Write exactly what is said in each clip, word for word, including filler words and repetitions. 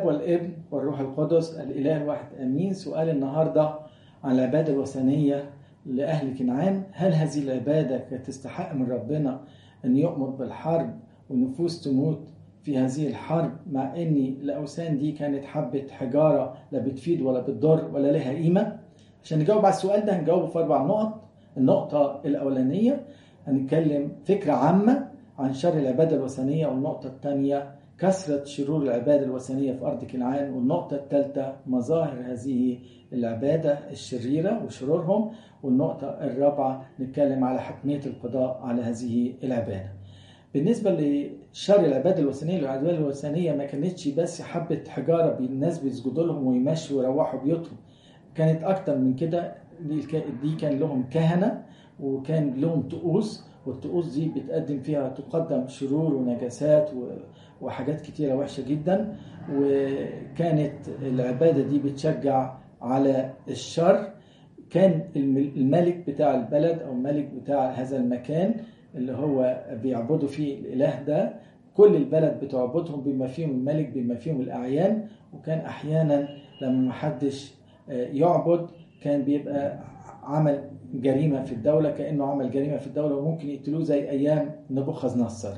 والابن والروح القدس الإله الواحد أمين. سؤال النهاردة عن العبادة الوثنية لأهل كنعان. هل هذه العبادة كانت تستحق من ربنا أن يؤمر بالحرب والنفوس تموت في هذه الحرب، مع أن الأوثان دي كانت حبة حجارة لا بتفيد ولا بتضر ولا لها قيمة؟ عشان نجاوب على السؤال ده هنجاوبه في أربع نقط. النقطة الأولانية هنتكلم فكرة عامة عن شر العبادة الوثنية، والنقطة الثانية كثرة شرور العبادة الوثنية في أرض كنعان، والنقطة الثالثة مظاهر هذه العبادة الشريرة وشرورهم، والنقطة الرابعة نتكلم على حتمية القضاء على هذه العبادة. بالنسبة لشر العبادة الوثنية، العبادة الوثنية ما كانتش بس حبة حجارة الناس بيسجدوا لهم ويمشوا ويروحوا بيوتهم، كانت أكتر من كده. دي كان لهم كهنة وكان لهم طقوس، والطقوس دي بتقدم فيها تقدم شرور ونجاسات وحاجات كتيرة وحشة جدا، وكانت العبادة دي بتشجع على الشر. كان الملك بتاع البلد أو الملك بتاع هذا المكان اللي هو بيعبدوا فيه الإله ده، كل البلد بتعبدهم بما فيهم الملك بما فيهم الأعيان. وكان أحيانا لما محدش يعبد كان بيبقى عمل جريمة في الدولة، كأنه عمل جريمة في الدولة وممكن يقتلوه زي أيام نبوخذ نصر.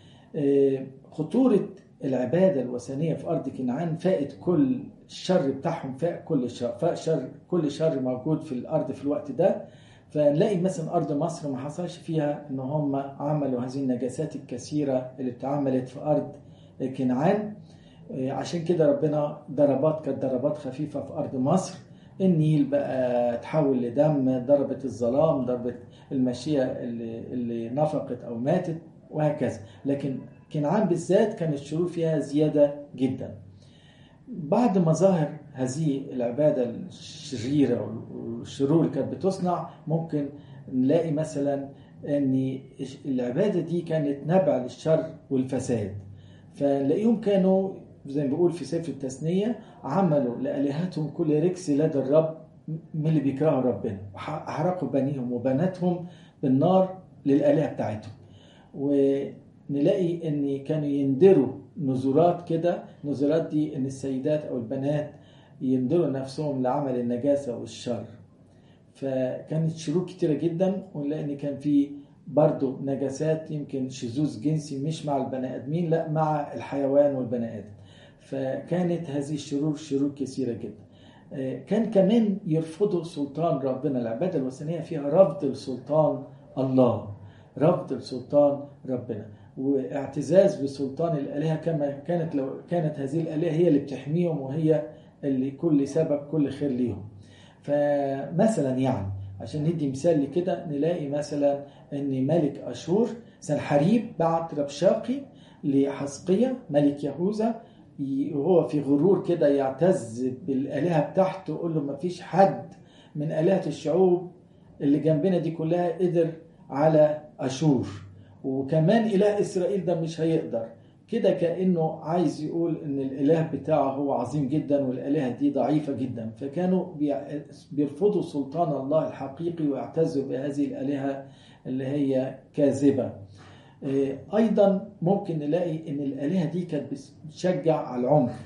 خطورة العبادة الوثنية في أرض كنعان فائت كل الشر بتاعهم، فاق كل الشر، فاق شر كل شر موجود في الأرض في الوقت ده. فنلاقي مثلا أرض مصر ما حصلش فيها إن هم عملوا هذه النجاسات الكثيرة اللي اتعملت في أرض كنعان. عشان كده ربنا ضربات كانت ضربات خفيفة في أرض مصر، النيل بقى تحول لدم، ضربت الظلام، ضربت الماشية اللي, اللي نفقت أو ماتت وهكذا. لكن كنعان بالذات كانت الشرور فيها زيادة جدا. بعد مظاهر هذه العبادة الشريرة والشرور اللي كانت بتصنع، ممكن نلاقي مثلا أن العبادة دي كانت نبع للشر والفساد. فنلاقيهم كانوا زي ما بيقول في سفر التثنية عملوا لآلهتهم كل ركس لدى الرب من اللي بيكرهوا ربنا، وحرقوا بنيهم وبناتهم بالنار للآلهة بتاعتهم. ونلاقي ان كانوا يندروا نذورات كده، نذورات دي ان السيدات او البنات يندروا نفسهم لعمل النجاسة والشر. فكانت شرور كتيرة جدا، ونلاقي ان كان في برضو نجاسات، يمكن شذوذ جنسي مش مع البني ادمين، لا مع الحيوان والبني ادم. فكانت هذه الشرور شرور كثيرة جدا. كان كمان يرفضوا سلطان ربنا. العبادة الوثنية فيها رفض لسلطان الله، رفض لسلطان ربنا، واعتزاز بسلطان الآلهة، كما كانت لو كانت هذه الآلهة هي اللي بتحميهم وهي اللي كل سبب كل خير ليهم. فمثلا يعني عشان ندي مثال لكده، نلاقي مثلا ان ملك أشور سنحريب بعت ربشاقي لحزقية ملك يهوذا، وهو في غرور كده يعتز بالآلهة بتاعته، يقول له ما فيش حد من آلهة الشعوب اللي جنبنا دي كلها قدر على أشور، وكمان إله إسرائيل ده مش هيقدر كده، كأنه عايز يقول إن الإله بتاعه هو عظيم جدا والآلهة دي ضعيفة جدا. فكانوا بيرفضوا سلطان الله الحقيقي ويعتزوا بهذه الآلهة اللي هي كاذبة. أيضا ممكن نلاقي إن الآلهة دي كانت بتشجع على العنف،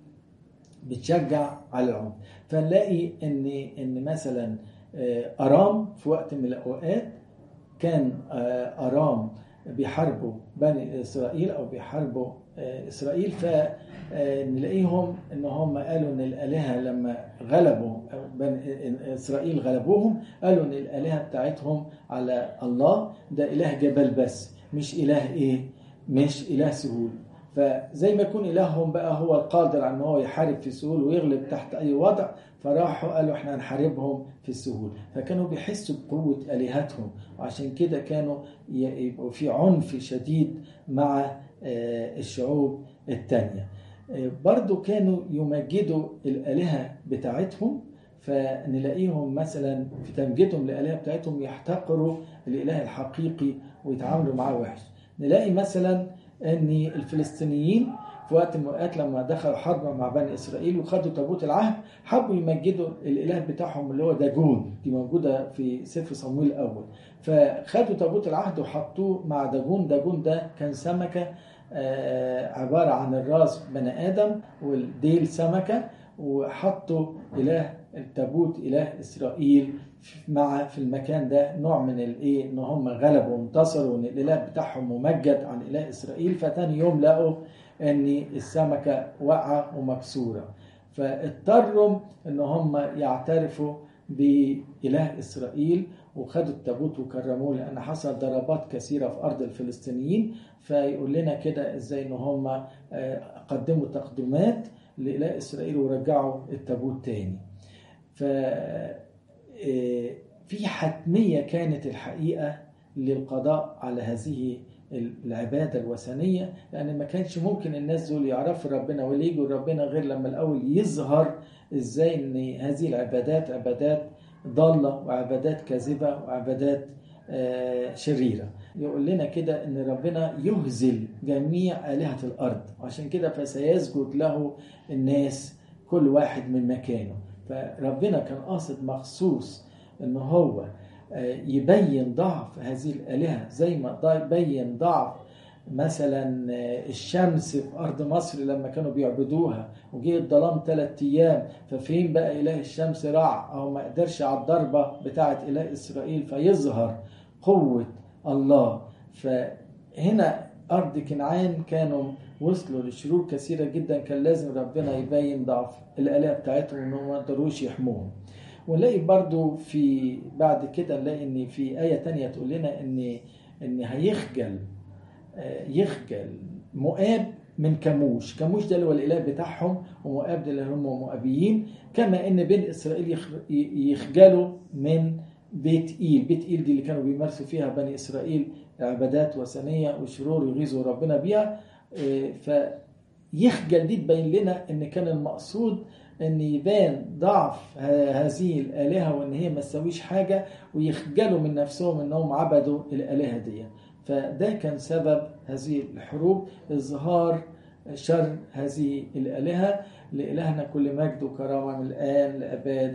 بتشجع على العنف. فنلاقي إن إن مثلا أرام في وقت من الأوقات كان أرام بيحاربوا بني إسرائيل أو بيحاربوا إسرائيل، فنلاقيهم إن هم قالوا إن الآلهة لما غلبوا بني إسرائيل غلبوهم، قالوا إن الآلهة بتاعتهم على الله ده إله جبل بس، مش إله إيه، مش إله سهول. فزي ما يكون إلههم بقى هو القادر على أنه يحارب في سهول ويغلب تحت أي وضع، فراحوا قالوا إحنا هنحاربهم في السهول. فكانوا بيحسوا بقوة آلهتهم، وعشان كده كانوا يبقوا في عنف شديد مع الشعوب التانية. برضو كانوا يمجدوا الآلهة بتاعتهم، فنلاقيهم مثلا في تمجيدهم للآلهة بتاعتهم يحتقروا الإله الحقيقي ويتعاملوا معاه وحش. نلاقي مثلا أن الفلسطينيين في وقت من الأوقات لما دخلوا حرب مع بني إسرائيل وخدوا تابوت العهد، حبوا يمجدوا الإله بتاعهم اللي هو داجون، دي موجودة في سفر صمويل الأول. فخدوا تابوت العهد وحطوه مع داجون. داجون ده كان سمكة عبارة عن الراس بني آدم والديل سمكة، وحطوا إله التابوت إله إسرائيل مع في المكان ده نوع من الايه ان هم غلبوا وانتصروا وان الاله بتاعهم ممجد عن اله اسرائيل. فتاني يوم لقوا ان السمكه واقعه ومكسوره، فاضطروا ان هم يعترفوا باله اسرائيل وخدوا التابوت وكرموه، لان حصل ضربات كثيره في ارض الفلسطينيين. فيقول لنا كده ازاي ان هم قدموا تقدمات لاله اسرائيل ورجعوا التابوت تاني. ف في حتمية كانت الحقيقة للقضاء على هذه العبادة الوثنية، لأن ما كانش ممكن الناس دول يعرفوا ربنا واللي يجوا ربنا غير لما الأول يظهر إزاي أن هذه العبادات عبادات ضالة وعبادات كاذبة وعبادات شريرة. يقول لنا كده أن ربنا يهزل جميع آلهة الأرض، وعشان كده فسيسجد له الناس كل واحد من مكانه. فربنا كان قاصد مخصوص ان هو يبين ضعف هذه الآلهة، زي ما بين ضعف مثلا الشمس في أرض مصر لما كانوا بيعبدوها وجي الظلام ثلاث أيام، ففين بقى إله الشمس رع أو ما قدرش على الضربة بتاعة إله إسرائيل فيظهر قوة الله. فهنا أرض كنعان كانوا وصلوا لشرور كثيرة جدا، كان لازم ربنا يبين ضعف الآلهة بتاعتهم إنهم ما قدروش يحموهم. ونلاقي برضو في بعد كده نلاقي إن في آية تانية تقول لنا إن إن هيخجل يخجل مؤاب من كموش. كموش ده اللي هو الإله بتاعهم، ومؤاب ده اللي هم مؤابيين. كما إن بين إسرائيل يخجلوا من بيت إيل. بيت إيل دي اللي كانوا بيمارسوا فيها بني إسرائيل عبادات وثنية وشرور يغيظوا ربنا بيها. فيخجل دي تبين لنا ان كان المقصود ان يبان ضعف هذه الآلهة وان هي ما تسويش حاجة، ويخجلوا من نفسهم انهم عبدوا الآلهة دي. فده كان سبب هذه الحروب، إظهار شر هذه الآلهة. لإلهنا كل مجد وكرامة من الآن لأباد.